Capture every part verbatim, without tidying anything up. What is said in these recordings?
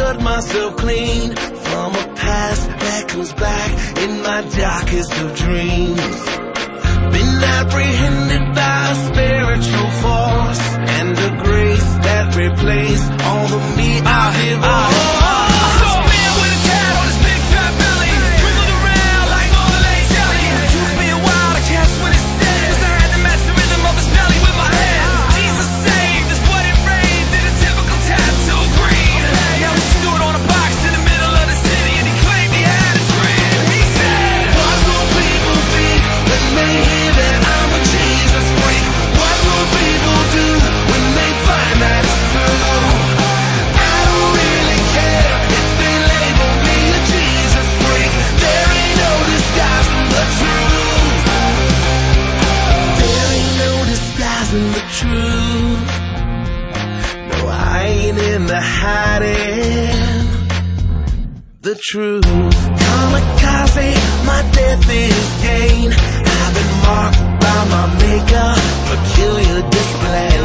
cut myself clean from a past that comes back in my darkest of dreams. Been apprehended by a spiritual force and a grace that replaced all the me I divorced. Hiding the truth. Kamikaze, my death is gain. I've been marked by my maker, peculiar display.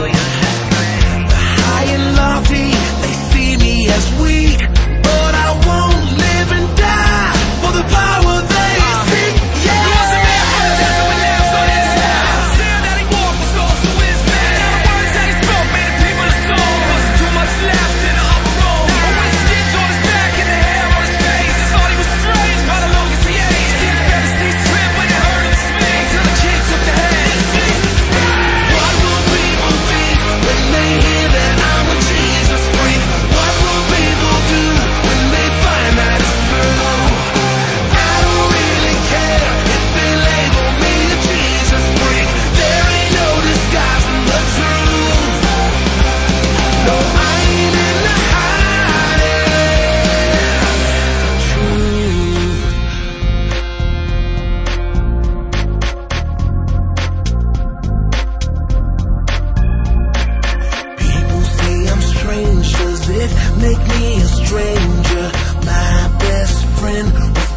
The high and lofty, they see me as weak, but I won't live and die for the power they seek. Yeah. Make me a stranger, my best friend.